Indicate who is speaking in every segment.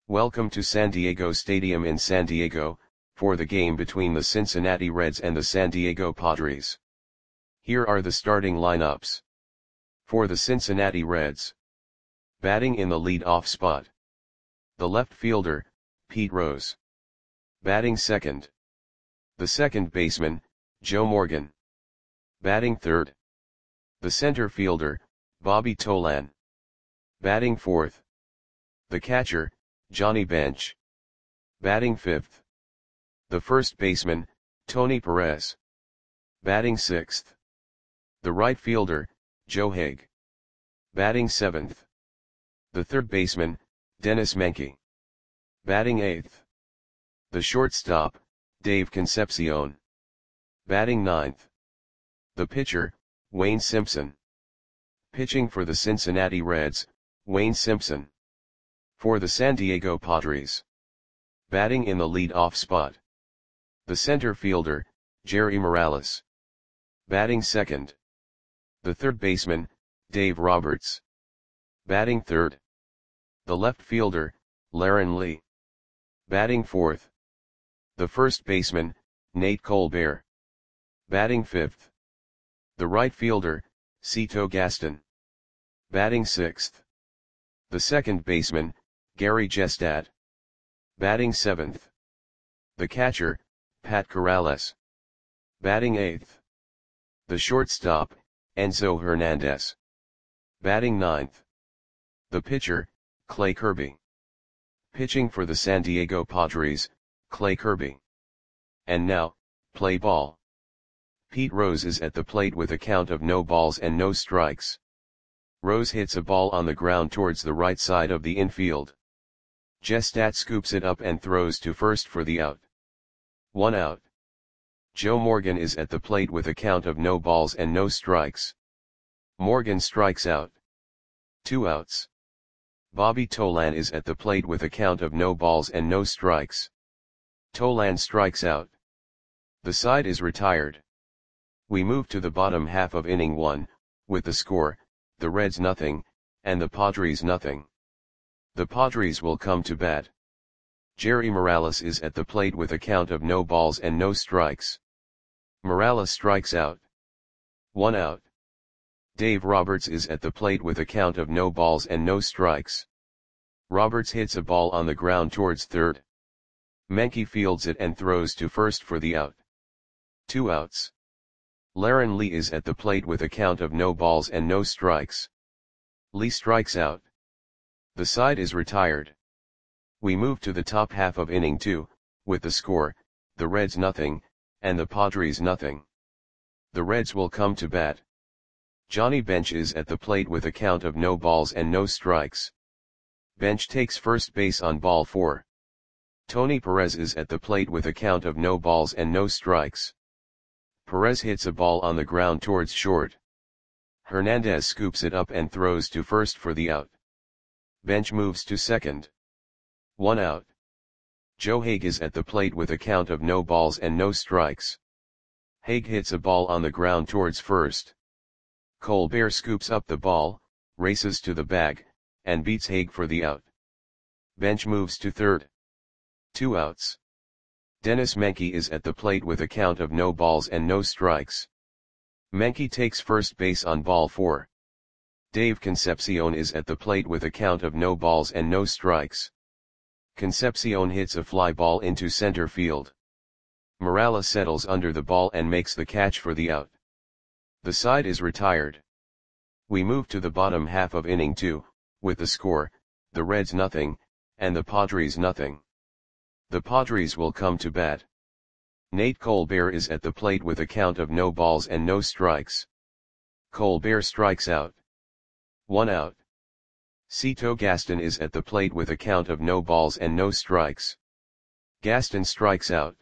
Speaker 1: Welcome to San Diego Stadium in San Diego, for the game between the Cincinnati Reds and the San Diego Padres. Here are the starting lineups. For the Cincinnati Reds. Batting in the lead-off spot. The left fielder, Pete Rose. Batting second. The second baseman, Joe Morgan. Batting third. The center fielder, Bobby Tolan. Batting fourth. The catcher, Johnny Bench. Batting fifth. The first baseman, Tony Perez. Batting sixth. The right fielder, Joe Haig. Batting seventh. The third baseman, Dennis Menke. Batting eighth. The shortstop, Dave Concepcion. Batting ninth. The pitcher, Wayne Simpson. Pitching for the Cincinnati Reds, Wayne Simpson. For the San Diego Padres. Batting in the lead-off spot. The center fielder, Jerry Morales. Batting second. The third baseman, Dave Roberts. Batting third. The left fielder, Laren Lee. Batting fourth. The first baseman, Nate Colbert. Batting fifth. The right fielder, Cito Gaston. Batting sixth. The second baseman, Gary Jestad. Batting seventh. The catcher, Pat Corrales. Batting eighth. The shortstop, Enzo Hernandez. Batting ninth. The pitcher, Clay Kirby. Pitching for the San Diego Padres, Clay Kirby. And now, play ball. Pete Rose is at the plate with a count of no balls and no strikes. Rose hits a ball on the ground towards the right side of the infield. Jestad scoops it up and throws to first for the out. 1 out. Joe Morgan is at the plate with a count of no balls and no strikes. Morgan strikes out. 2 outs. Bobby Tolan is at the plate with a count of no balls and no strikes. Tolan strikes out. The side is retired. We move to the bottom half of inning 1, with the score, the Reds nothing, and the Padres nothing. The Padres will come to bat. Jerry Morales is at the plate with a count of no balls and no strikes. Morales strikes out. 1 out. Dave Roberts is at the plate with a count of no balls and no strikes. Roberts hits a ball on the ground towards third. Menke fields it and throws to first for the out. 2 outs. Laren Lee is at the plate with a count of no balls and no strikes. Lee strikes out. The side is retired. We move to the top half of inning 2, with the score, the Reds nothing, and the Padres nothing. The Reds will come to bat. Johnny Bench is at the plate with a count of no balls and no strikes. Bench takes first base on ball 4. Tony Perez is at the plate with a count of no balls and no strikes. Perez hits a ball on the ground towards short. Hernandez scoops it up and throws to first for the out. Bench moves to second. 1 out. Joe Haig is at the plate with a count of no balls and no strikes. Haig hits a ball on the ground towards first. Colbert scoops up the ball, races to the bag, and beats Haig for the out. Bench moves to third. 2 outs. Dennis Menke is at the plate with a count of no balls and no strikes. Menke takes first base on ball 4. Dave Concepcion is at the plate with a count of no balls and no strikes. Concepcion hits a fly ball into center field. Morales settles under the ball and makes the catch for the out. The side is retired. We move to the bottom half of inning 2, with the score, the Reds nothing, and the Padres nothing. The Padres will come to bat. Nate Colbert is at the plate with a count of no balls and no strikes. Colbert strikes out. 1 out. Cito Gaston is at the plate with a count of no balls and no strikes. Gaston strikes out.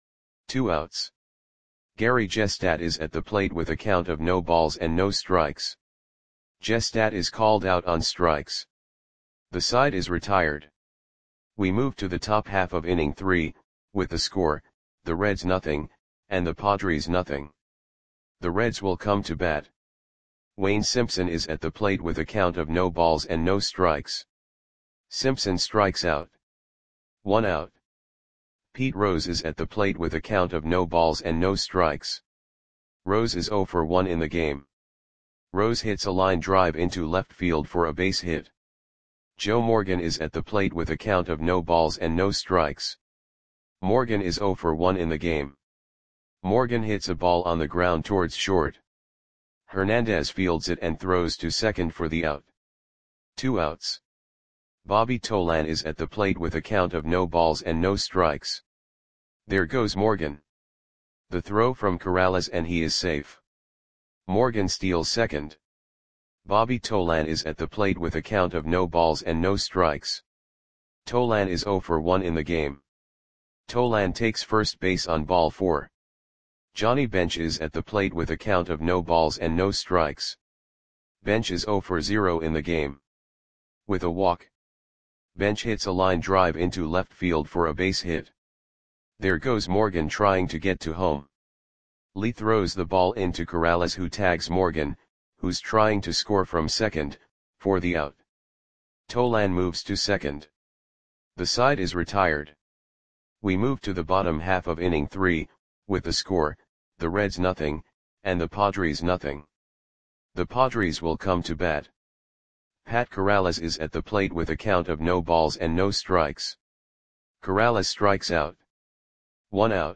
Speaker 1: 2 outs. Gary Jestad is at the plate with a count of no balls and no strikes. Jestad is called out on strikes. The side is retired. We move to the top half of inning 3, with the score, the Reds nothing, and the Padres nothing. The Reds will come to bat. Wayne Simpson is at the plate with a count of no balls and no strikes. Simpson strikes out. 1 out. Pete Rose is at the plate with a count of no balls and no strikes. Rose is 0 for 1 in the game. Rose hits a line drive into left field for a base hit. Joe Morgan is at the plate with a count of no balls and no strikes. Morgan is 0 for 1 in the game. Morgan hits a ball on the ground towards short. Hernandez fields it and throws to second for the out. 2 outs. Bobby Tolan is at the plate with a count of no balls and no strikes. There goes Morgan. The throw from Corrales and he is safe. Morgan steals second. Bobby Tolan is at the plate with a count of no balls and no strikes. Tolan is 0 for 1 in the game. Tolan takes first base on ball 4. Johnny Bench is at the plate with a count of no balls and no strikes. Bench is 0 for 0 in the game. With a walk, Bench hits a line drive into left field for a base hit. There goes Morgan trying to get to home. Lee throws the ball into Corrales, who tags Morgan, who's trying to score from second, for the out. Tolan moves to second. The side is retired. We move to the bottom half of inning 3, with the score, the Reds nothing, and the Padres nothing. The Padres will come to bat. Pat Corrales is at the plate with a count of no balls and no strikes. Corrales strikes out. 1 out.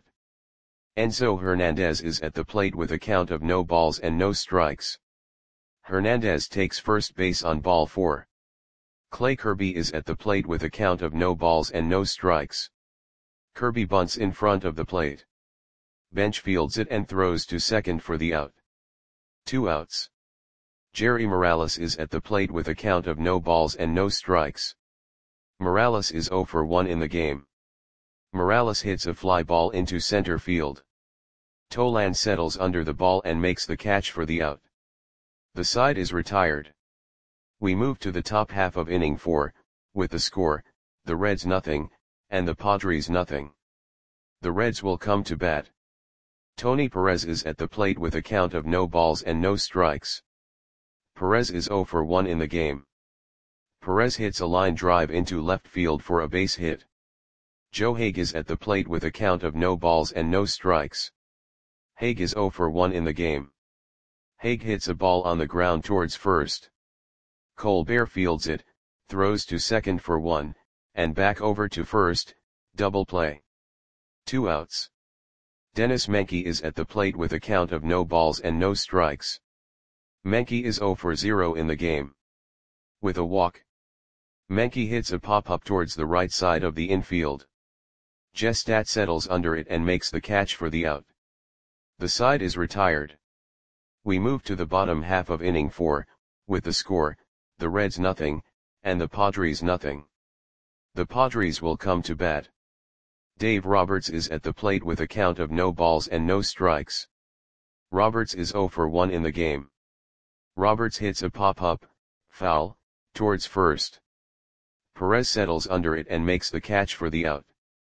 Speaker 1: Enzo Hernandez is at the plate with a count of no balls and no strikes. Hernandez takes first base on ball 4. Clay Kirby is at the plate with a count of no balls and no strikes. Kirby bunts in front of the plate. Bench fields it and throws to second for the out. 2 outs. Jerry Morales is at the plate with a count of no balls and no strikes. Morales is 0 for 1 in the game. Morales hits a fly ball into center field. Tolan settles under the ball and makes the catch for the out. The side is retired. We move to the top half of inning 4, with the score, the Reds nothing, and the Padres nothing. The Reds will come to bat. Tony Perez is at the plate with a count of no balls and no strikes. Perez is 0 for 1 in the game. Perez hits a line drive into left field for a base hit. Joe Hague is at the plate with a count of no balls and no strikes. Hague is 0 for 1 in the game. Hague hits a ball on the ground towards first. Colbert fields it, throws to second for 1, and back over to first, double play. 2 outs. Dennis Menke is at the plate with a count of no balls and no strikes. Menke is 0 for 0 in the game. With a walk, Menke hits a pop-up towards the right side of the infield. Gestat settles under it and makes the catch for the out. The side is retired. We move to the bottom half of inning 4, with the score, the Reds nothing, and the Padres nothing. The Padres will come to bat. Dave Roberts is at the plate with a count of no balls and no strikes. Roberts is 0 for 1 in the game. Roberts hits a pop-up, foul, towards first. Perez settles under it and makes the catch for the out.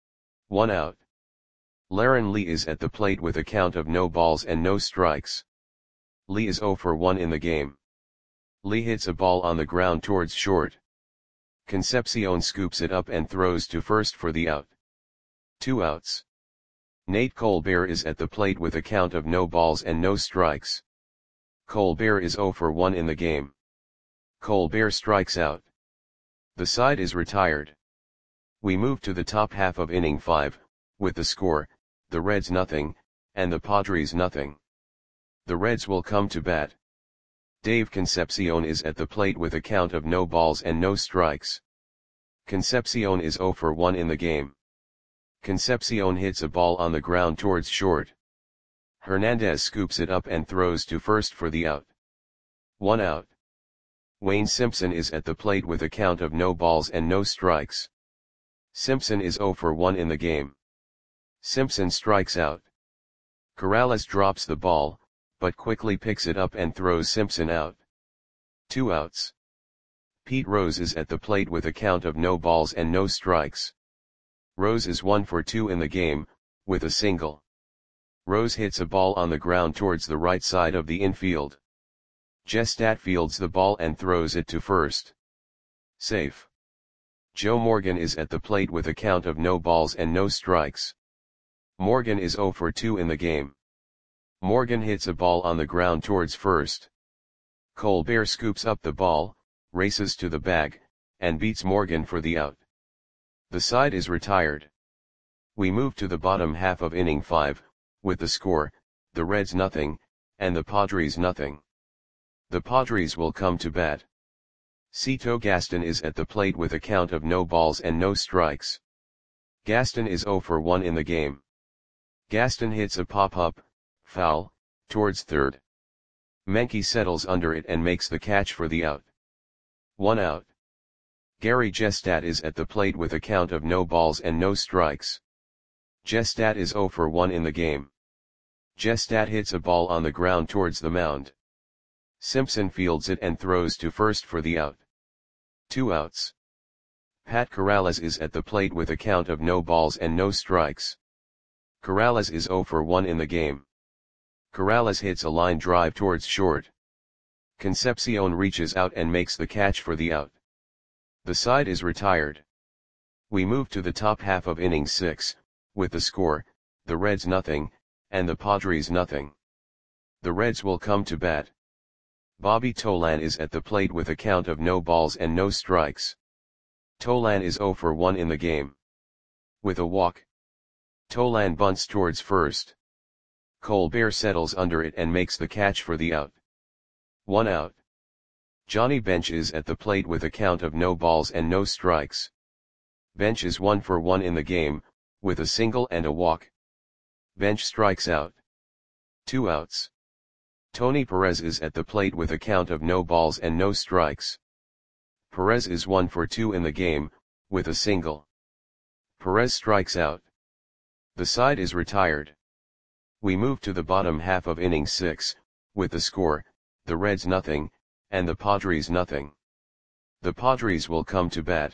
Speaker 1: 1 out. Laren Lee is at the plate with a count of no balls and no strikes. Lee is 0 for 1 in the game. Lee hits a ball on the ground towards short. Concepcion scoops it up and throws to first for the out. 2 outs. Nate Colbert is at the plate with a count of no balls and no strikes. Colbert is 0 for 1 in the game. Colbert strikes out. The side is retired. We move to the top half of inning 5, with the score, the Reds nothing, and the Padres nothing. The Reds will come to bat. Dave Concepcion is at the plate with a count of no balls and no strikes. Concepcion is 0 for 1 in the game. Concepcion hits a ball on the ground towards short. Hernandez scoops it up and throws to first for the out. 1 out. Wayne Simpson is at the plate with a count of no balls and no strikes. Simpson is 0 for 1 in the game. Simpson strikes out. Corrales drops the ball, but quickly picks it up and throws Simpson out. 2 outs. Pete Rose is at the plate with a count of no balls and no strikes. Rose is 1 for 2 in the game, with a single. Rose hits a ball on the ground towards the right side of the infield. Gestat fields the ball and throws it to first. Safe. Joe Morgan is at the plate with a count of no balls and no strikes. Morgan is 0 for 2 in the game. Morgan hits a ball on the ground towards first. Colbert scoops up the ball, races to the bag, and beats Morgan for the out. The side is retired. We move to the bottom half of inning 5, with the score, the Reds nothing, and the Padres nothing. The Padres will come to bat. Cito Gaston is at the plate with a count of no balls and no strikes. Gaston is 0 for 1 in the game. Gaston hits a pop-up, foul, towards third. Menke settles under it and makes the catch for the out. 1 out. Gary Gestat is at the plate with a count of no balls and no strikes. Gestat is 0 for 1 in the game. Gestat hits a ball on the ground towards the mound. Simpson fields it and throws to first for the out. 2 outs. Pat Corrales is at the plate with a count of no balls and no strikes. Corrales is 0 for 1 in the game. Corrales hits a line drive towards short. Concepcion reaches out and makes the catch for the out. The side is retired. We move to the top half of inning 6, with the score, the Reds nothing, and the Padres nothing. The Reds will come to bat. Bobby Tolan is at the plate with a count of no balls and no strikes. Tolan is 0 for 1 in the game. With a walk. Tolan bunts towards first. Colbert settles under it and makes the catch for the out. 1 out. Johnny Bench is at the plate with a count of no balls and no strikes. Bench is 1 for 1 in the game, with a single and a walk. Bench strikes out. 2 outs. Tony Perez is at the plate with a count of no balls and no strikes. Perez is 1 for 2 in the game, with a single. Perez strikes out. The side is retired. We move to the bottom half of inning 6, with the score, the Reds nothing, and the Padres nothing. The Padres will come to bat.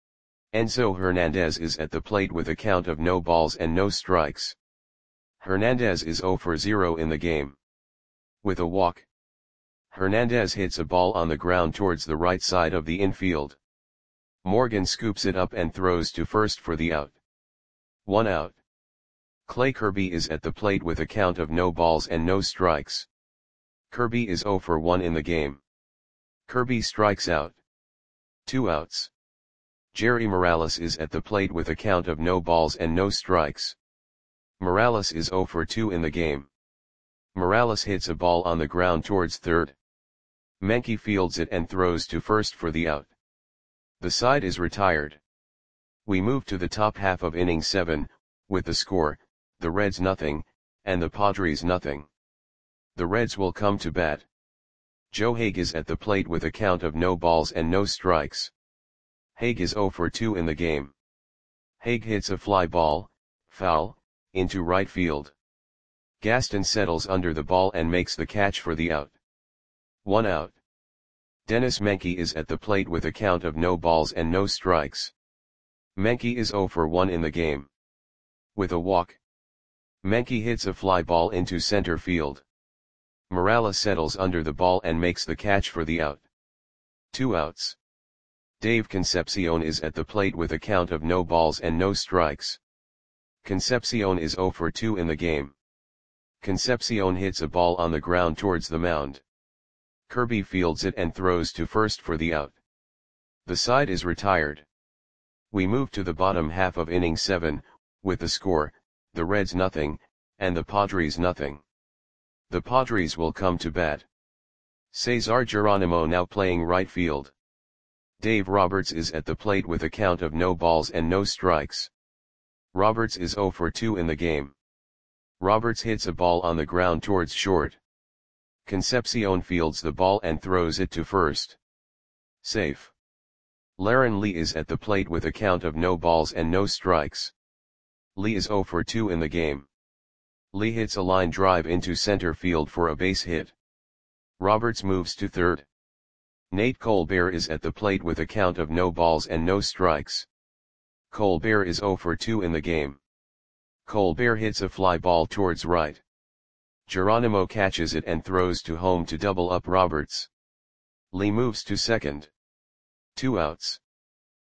Speaker 1: Enzo Hernandez is at the plate with a count of no balls and no strikes. Hernandez is 0 for 0 in the game. With a walk. Hernandez hits a ball on the ground towards the right side of the infield. Morgan scoops it up and throws to first for the out. 1 out. Clay Kirby is at the plate with a count of no balls and no strikes. Kirby is 0 for 1 in the game. Kirby strikes out. 2 outs. Jerry Morales is at the plate with a count of no balls and no strikes. Morales is 0 for 2 in the game. Morales hits a ball on the ground towards third. Menke fields it and throws to first for the out. The side is retired. We move to the top half of inning 7, with the score, the Reds nothing, and the Padres nothing. The Reds will come to bat. Joe Hague is at the plate with a count of no balls and no strikes. Hague is 0 for 2 in the game. Hague hits a fly ball, foul, into right field. Gaston settles under the ball and makes the catch for the out. 1 out. Dennis Menke is at the plate with a count of no balls and no strikes. Menke is 0 for 1 in the game. With a walk. Menke hits a fly ball into center field. Morales settles under the ball and makes the catch for the out. 2 outs. Dave Concepcion is at the plate with a count of no balls and no strikes. Concepcion is 0 for 2 in the game. Concepcion hits a ball on the ground towards the mound. Kirby fields it and throws to first for the out. The side is retired. We move to the bottom half of inning 7, with the score, the Reds nothing, and the Padres nothing. The Padres will come to bat. Cesar Geronimo now playing right field. Dave Roberts is at the plate with a count of no balls and no strikes. Roberts is 0 for 2 in the game. Roberts hits a ball on the ground towards short. Concepcion fields the ball and throws it to first. Safe. Laren Lee is at the plate with a count of no balls and no strikes. Lee is 0 for 2 in the game. Lee hits a line drive into center field for a base hit. Roberts moves to third. Nate Colbert is at the plate with a count of no balls and no strikes. Colbert is 0 for 2 in the game. Colbert hits a fly ball towards right. Geronimo catches it and throws to home to double up Roberts. Lee moves to second. 2 outs.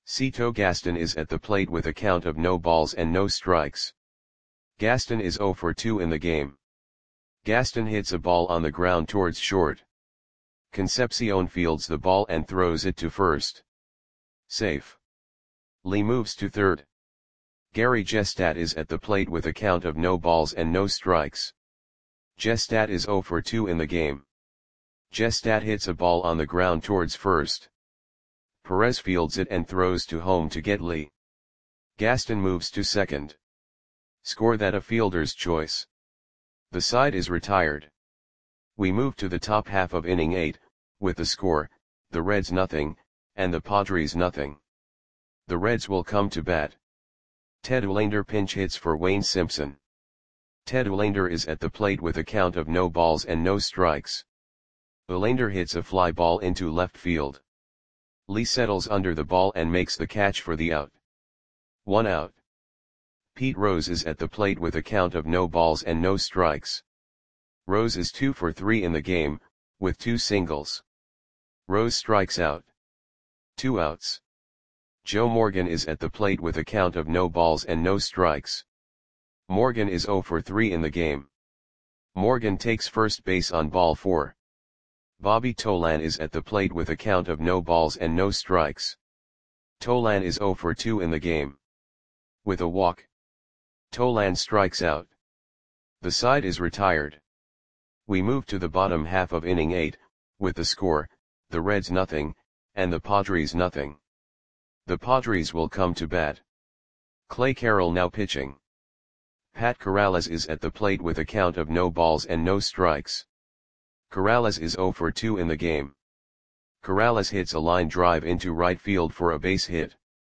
Speaker 1: Cito Gaston is at the plate with a count of no balls and no strikes. Gaston is 0 for 2 in the game. Gaston hits a ball on the ground towards short. Concepcion fields the ball and throws it to first. Safe. Lee moves to third. Gary Gestat is at the plate with a count of no balls and no strikes. Gestat is 0 for 2 in the game. Gestat hits a ball on the ground towards first. Perez fields it and throws to home to get Lee. Gaston moves to second. Score that a fielder's choice. The side is retired. We move to the top half of inning 8, with the score, the Reds nothing, and the Padres nothing. The Reds will come to bat. Ted Uhlaender pinch hits for Wayne Simpson. Ted Uhlaender is at the plate with a count of no balls and no strikes. Uhlaender hits a fly ball into left field. Lee settles under the ball and makes the catch for the out. 1 out. Pete Rose is at the plate with a count of no balls and no strikes. Rose is 2 for 3 in the game, with 2 singles. Rose strikes out. 2 outs. Joe Morgan is at the plate with a count of no balls and no strikes. Morgan is 0 for 3 in the game. Morgan takes first base on ball 4. Bobby Tolan is at the plate with a count of no balls and no strikes. Tolan is 0 for 2 in the game. With a walk, Tolan strikes out. The side is retired. We move to the bottom half of inning 8, with the score, the Reds nothing, and the Padres nothing. The Padres will come to bat. Clay Carroll now pitching. Pat Corrales is at the plate with a count of no balls and no strikes. Corrales is 0 for 2 in the game. Corrales hits a line drive into right field for a base hit.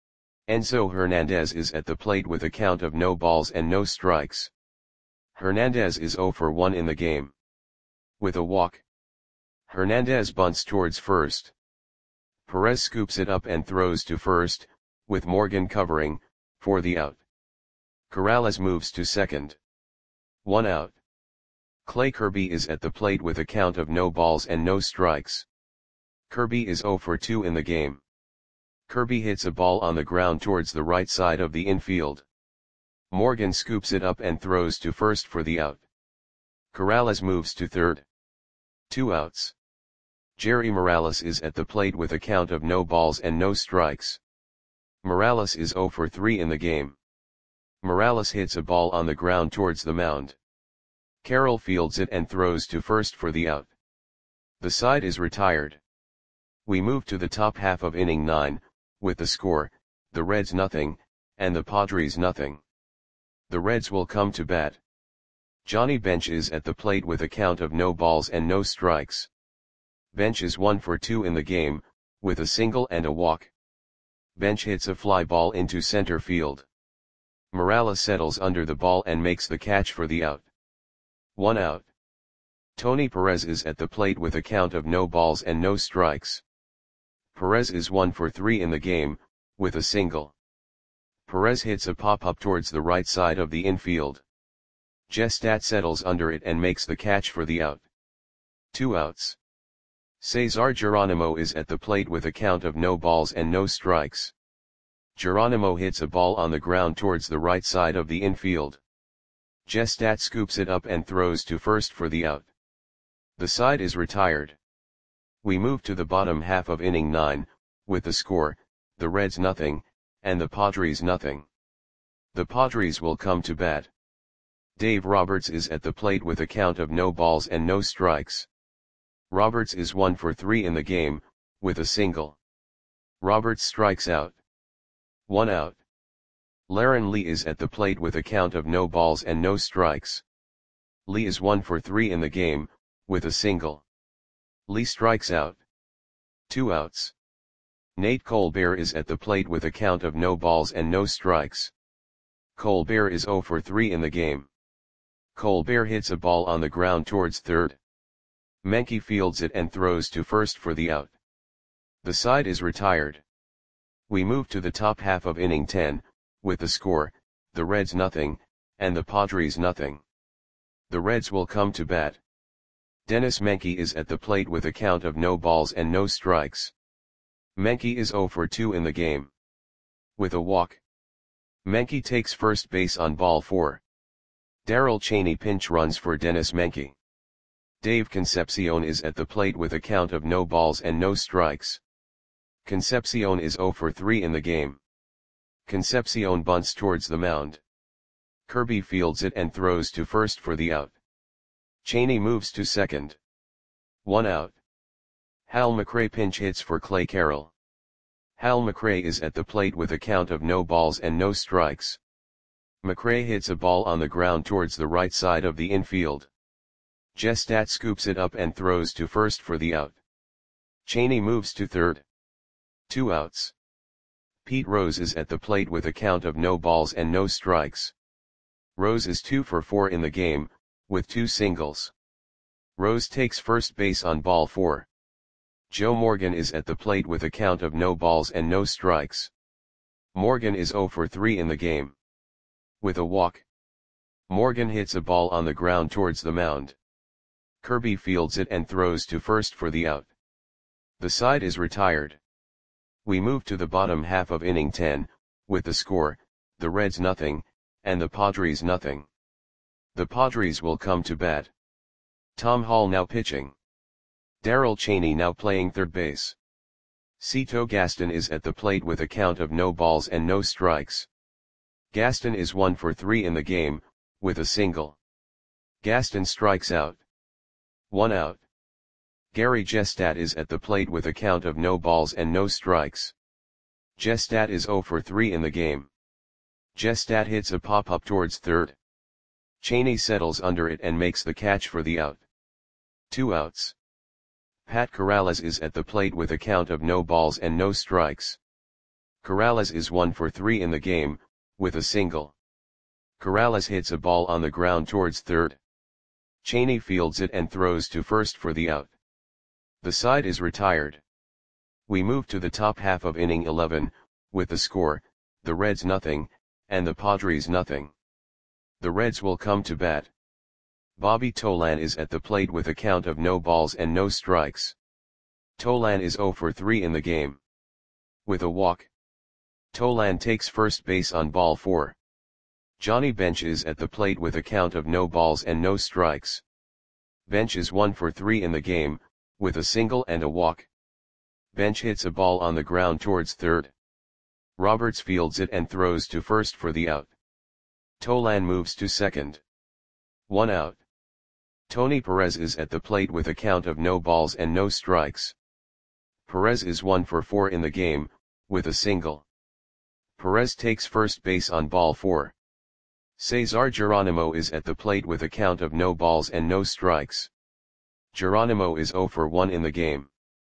Speaker 1: Enzo Hernandez is at the plate with a count of no balls and no strikes. Hernandez is 0 for 1 in the game. With a walk, Hernandez bunts towards first. Perez scoops it up and throws to first, with Morgan covering, for the out. Corrales moves to second. 1 out. Clay Kirby is at the plate with a count of no balls and no strikes. Kirby is 0 for 2 in the game. Kirby hits a ball on the ground towards the right side of the infield. Morgan scoops it up and throws to first for the out. Corrales moves to third. 2 outs. Jerry Morales is at the plate with a count of no balls and no strikes. Morales is 0 for 3 in the game. Morales hits a ball on the ground towards the mound. Carroll fields it and throws to first for the out. The side is retired. We move to the top half of inning 9, with the score, the Reds nothing, and the Padres nothing. The Reds will come to bat. Johnny Bench is at the plate with a count of no balls and no strikes. Bench is 1 for 2 in the game, with a single and a walk. Bench hits a fly ball into center field. Morales settles under the ball and makes the catch for the out. 1 out. Tony Perez is at the plate with a count of no balls and no strikes. Perez is 1 for 3 in the game, with a single. Perez hits a pop-up towards the right side of the infield. Gestat settles under it and makes the catch for the out. 2 outs. Cesar Geronimo is at the plate with a count of no balls and no strikes. Geronimo hits a ball on the ground towards the right side of the infield. Gestat scoops it up and throws to first for the out. The side is retired. We move to the bottom half of inning 9, with the score, the Reds nothing, and the Padres nothing. The Padres will come to bat. Dave Roberts is at the plate with a count of no balls and no strikes. Roberts is 1 for 3 in the game, with a single. Roberts strikes out. 1 out. Laren Lee is at the plate with a count of no balls and no strikes. Lee is 1 for 3 in the game, with a single. Lee strikes out. 2 outs. Nate Colbert is at the plate with a count of no balls and no strikes. Colbert is 0 for 3 in the game. Colbert hits a ball on the ground towards third. Menke fields it and throws to first for the out. The side is retired. We move to the top half of inning 10, with the score, the Reds nothing, and the Padres nothing. The Reds will come to bat. Dennis Menke is at the plate with a count of no balls and no strikes. Menke is 0 for 2 in the game. with a walk. Menke takes first base on ball 4. Darrell Chaney pinch runs for Dennis Menke. Dave Concepcion is at the plate with a count of no balls and no strikes. Concepcion is 0 for 3 in the game. Concepcion bunts towards the mound. Kirby fields it and throws to first for the out. Chaney moves to second. 1 out. Hal McRae pinch hits for Clay Carroll. Hal McRae is at the plate with a count of no balls and no strikes. McRae hits a ball on the ground towards the right side of the infield. Gestat scoops it up and throws to first for the out. Chaney moves to third. 2 outs. Pete Rose is at the plate with a count of no balls and no strikes. Rose is 2 for 4 in the game, with 2 singles. Rose takes first base on ball 4. Joe Morgan is at the plate with a count of no balls and no strikes. Morgan is 0 for 3 in the game. With a walk. Morgan hits a ball on the ground towards the mound. Kirby fields it and throws to first for the out. The side is retired. We move to the bottom half of inning 10, with the score, the Reds nothing, and the Padres nothing. The Padres will come to bat. Tom Hall now pitching. Darrell Chaney now playing third base. Cito Gaston is at the plate with a count of no balls and no strikes. Gaston is 1 for 3 in the game, with a single. Gaston strikes out. 1 out. Gary Gestat is at the plate with a count of no balls and no strikes. Gestat is 0 for 3 in the game. Gestat hits a pop-up towards third. Chaney settles under it and makes the catch for the out. 2 outs. Pat Corrales is at the plate with a count of no balls and no strikes. Corrales is 1 for 3 in the game, with a single. Corrales hits a ball on the ground towards third. Chaney fields it and throws to first for the out. The side is retired. We move to the top half of inning 11, with the score, the Reds nothing, and the Padres nothing. The Reds will come to bat. Bobby Tolan is at the plate with a count of no balls and no strikes. Tolan is 0 for 3 in the game. With a walk. Tolan takes first base on ball 4. Johnny Bench is at the plate with a count of no balls and no strikes. Bench is 1 for 3 in the game, with a single and a walk. Bench hits a ball on the ground towards third. Roberts fields it and throws to first for the out. Tolan moves to second. 1 out. Tony Perez is at the plate with a count of no balls and no strikes. Perez is 1 for 4 in the game, with a single. Perez takes first base on ball 4. Cesar Geronimo is at the plate with a count of no balls and no strikes. Geronimo is 0 for 1 in the game.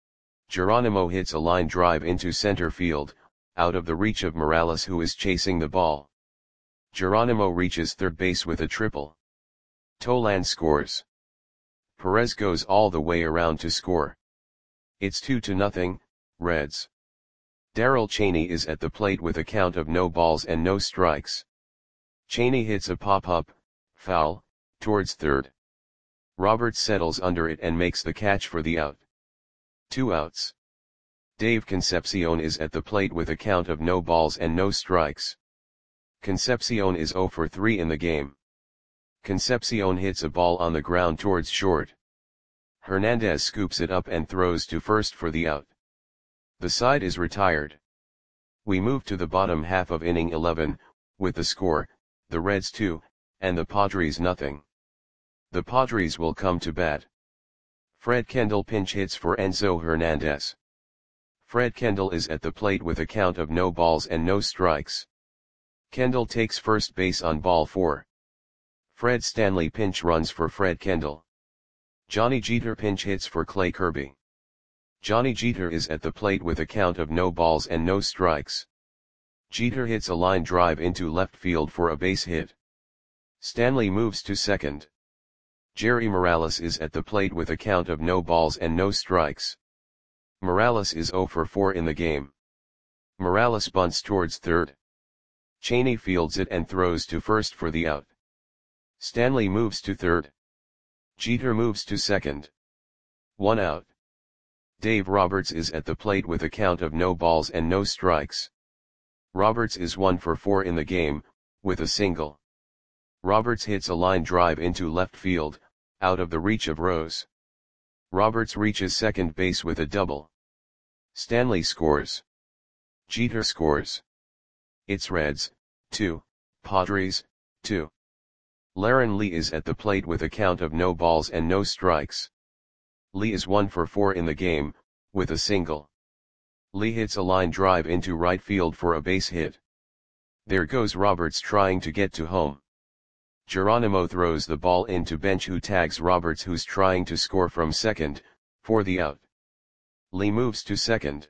Speaker 1: Geronimo hits a line drive into center field, out of the reach of Morales who is chasing the ball. Geronimo reaches third base with a triple. Tolan scores. Perez goes all the way around to score. It's 2-0, Reds. Darrell Chaney is at the plate with a count of no balls and no strikes. Chaney hits a pop-up, foul, towards third. Roberts settles under it and makes the catch for the out. 2 outs. Dave Concepcion is at the plate with a count of no balls and no strikes. Concepcion is 0 for 3 in the game. Concepcion hits a ball on the ground towards short. Hernandez scoops it up and throws to first for the out. The side is retired. We move to the bottom half of inning 11, with the score, the Reds 2, and the Padres nothing. The Padres will come to bat. Fred Kendall pinch hits for Enzo Hernandez. Fred Kendall is at the plate with a count of no balls and no strikes. Kendall takes first base on ball 4. Fred Stanley pinch runs for Fred Kendall. Johnny Jeter pinch hits for Clay Kirby. Johnny Jeter is at the plate with a count of no balls and no strikes. Jeter hits a line drive into left field for a base hit. Stanley moves to second. Jerry Morales is at the plate with a count of no balls and no strikes. Morales is 0 for 4 in the game. Morales bunts towards third. Chaney fields it and throws to first for the out. Stanley moves to third. Jeter moves to second. 1 out. Dave Roberts is at the plate with a count of no balls and no strikes. Roberts is 1 for 4 in the game, with a single. Roberts hits a line drive into left field, out of the reach of Rose. Roberts reaches second base with a double. Stanley scores. Jeter scores. It's Reds, 2, Padres, 2. Larrin Lee is at the plate with a count of no balls and no strikes. Lee is 1 for 4 in the game, with a single. Lee hits a line drive into right field for a base hit. There goes Roberts trying to get to home. Geronimo throws the ball into bench, who tags Roberts, who's trying to score from second, for the out. Lee moves to second.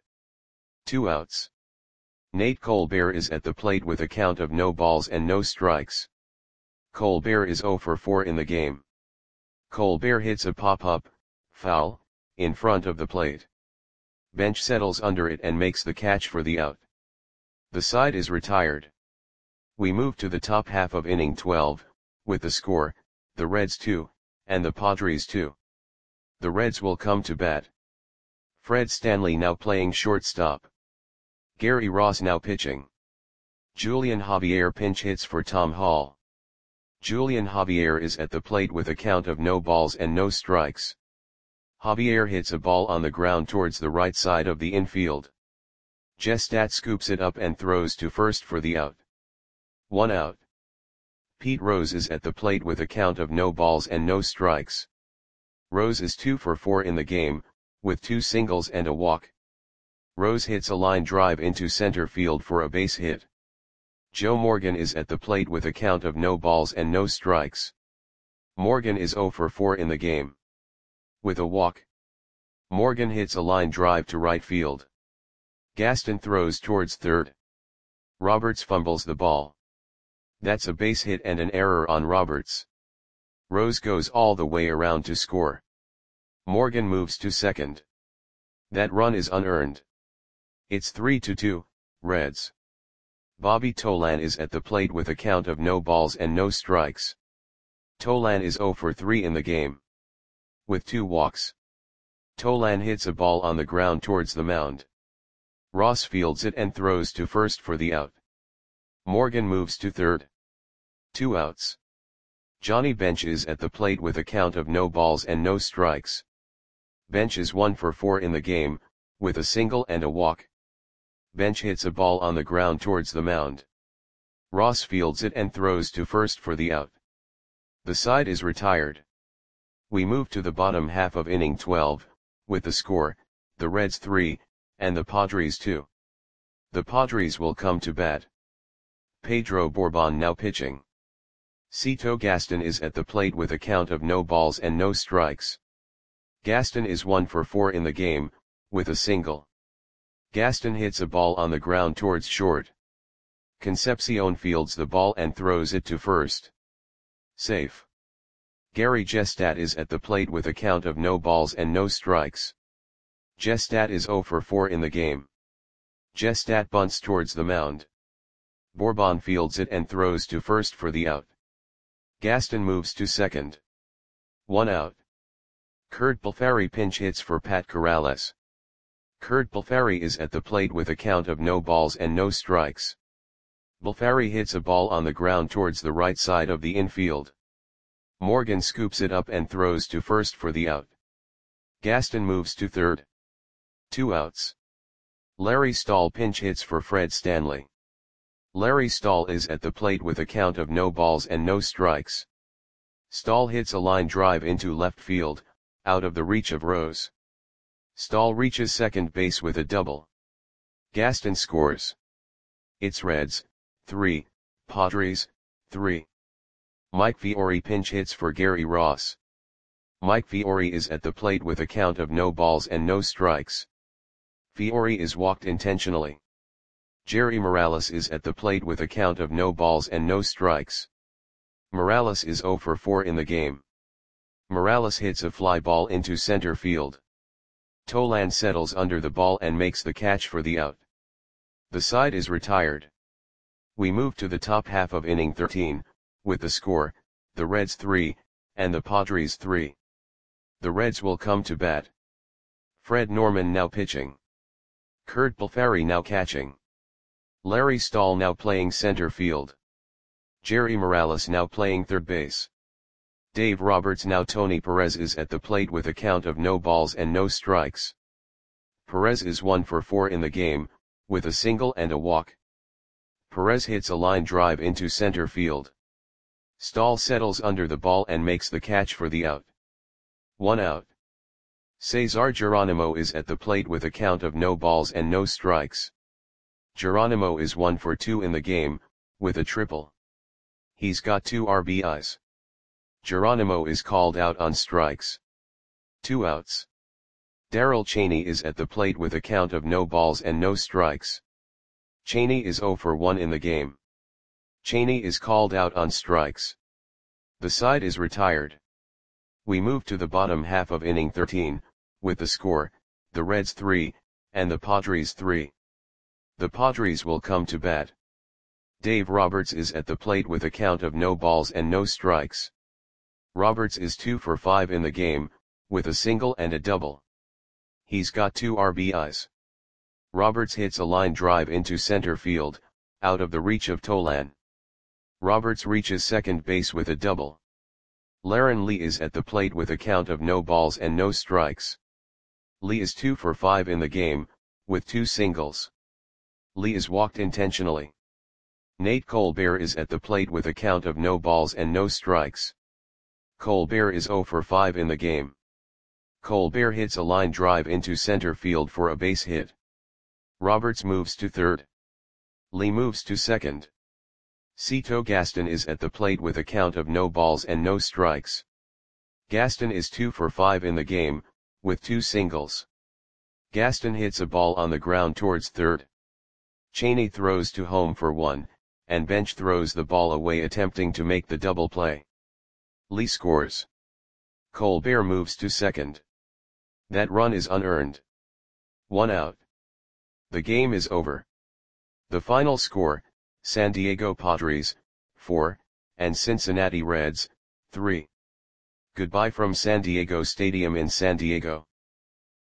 Speaker 1: 2 outs. Nate Colbert is at the plate with a count of no balls and no strikes. Colbert is 0 for 4 in the game. Colbert hits a pop-up, foul, in front of the plate. Bench settles under it and makes the catch for the out. The side is retired. We move to the top half of inning 12, with the score, the Reds 2, and the Padres 2. The Reds will come to bat. Fred Stanley now playing shortstop. Gary Ross now pitching. Julian Javier pinch hits for Tom Hall. Julian Javier is at the plate with a count of no balls and no strikes. Javier hits a ball on the ground towards the right side of the infield. Gestat scoops it up and throws to first for the out. 1 out. Pete Rose is at the plate with a count of no balls and no strikes. Rose is 2 for 4 in the game, with 2 singles and a walk. Rose hits a line drive into center field for a base hit. Joe Morgan is at the plate with a count of no balls and no strikes. Morgan is 0 for 4 in the game. With a walk. Morgan hits a line drive to right field. Gaston throws towards third. Roberts fumbles the ball. That's a base hit and an error on Roberts. Rose goes all the way around to score. Morgan moves to second. That run is unearned. It's 3-2, Reds. Bobby Tolan is at the plate with a count of no balls and no strikes. Tolan is 0 for 3 in the game. With 2 walks. Tolan hits a ball on the ground towards the mound. Ross fields it and throws to first for the out. Morgan moves to third. 2 outs. Johnny Bench is at the plate with a count of no balls and no strikes. Bench is 1 for 4 in the game, with a single and a walk. Bench hits a ball on the ground towards the mound. Ross fields it and throws to first for the out. The side is retired. We move to the bottom half of inning 12, with the score, the Reds 3, and the Padres 2. The Padres will come to bat. Pedro Bourbon now pitching. Cito Gaston is at the plate with a count of no balls and no strikes. Gaston is 1 for 4 in the game, with a single. Gaston hits a ball on the ground towards short. Concepcion fields the ball and throws it to first. Safe. Gary Gestat is at the plate with a count of no balls and no strikes. Gestat is 0 for 4 in the game. Gestat bunts towards the mound. Bourbon fields it and throws to first for the out. Gaston moves to second. 1 out. Curt Pulfari pinch hits for Pat Corrales. Curt Pulfari is at the plate with a count of no balls and no strikes. Pulfari hits a ball on the ground towards the right side of the infield. Morgan scoops it up and throws to first for the out. Gaston moves to third. 2 outs. Larry Stahl pinch hits for Fred Stanley. Larry Stahl is at the plate with a count of no balls and no strikes. Stahl hits a line drive into left field, out of the reach of Rose. Stahl reaches second base with a double. Gaston scores. It's Reds, 3, Padres, 3. Mike Fiore pinch hits for Gary Ross. Mike Fiore is at the plate with a count of no balls and no strikes. Fiore is walked intentionally. Jerry Morales is at the plate with a count of no balls and no strikes. Morales is 0 for 4 in the game. Morales hits a fly ball into center field. Tolan settles under the ball and makes the catch for the out. The side is retired. We move to the top half of inning 13, with the score, the Reds 3, and the Padres 3. The Reds will come to bat. Fred Norman now pitching. Curt Pulfari now catching. Larry Stahl now playing center field. Jerry Morales now playing third base. Dave Roberts. Now Tony Perez is at the plate with a count of no balls and no strikes. Perez is 1 for 4 in the game, with a single and a walk. Perez hits a line drive into center field. Stahl settles under the ball and makes the catch for the out. 1 out. Cesar Geronimo is at the plate with a count of no balls and no strikes. Geronimo is 1 for 2 in the game, with a triple. He's got 2 RBIs. Geronimo is called out on strikes. 2 outs. Darrell Chaney is at the plate with a count of no balls and no strikes. Chaney is 0 for 1 in the game. Chaney is called out on strikes. The side is retired. We move to the bottom half of inning 13, with the score, the Reds 3, and the Padres 3. The Padres will come to bat. Dave Roberts is at the plate with a count of no balls and no strikes. Roberts is 2 for 5 in the game, with a single and a double. He's got 2 RBIs. Roberts hits a line drive into center field, out of the reach of Tolan. Roberts reaches second base with a double. Laren Lee is at the plate with a count of no balls and no strikes. Lee is 2 for 5 in the game, with 2 singles. Lee is walked intentionally. Nate Colbert is at the plate with a count of no balls and no strikes. Colbert is 0 for 5 in the game. Colbert hits a line drive into center field for a base hit. Roberts moves to third. Lee moves to second. Cito Gaston is at the plate with a count of no balls and no strikes. Gaston is 2 for 5 in the game, with 2 singles. Gaston hits a ball on the ground towards third. Chaney throws to home for 1, and Bench throws the ball away attempting to make the double play. Lee scores. Colbert moves to second. That run is unearned. 1 out. The game is over. The final score, San Diego Padres, 4, and Cincinnati Reds, 3. Goodbye from San Diego Stadium in San Diego.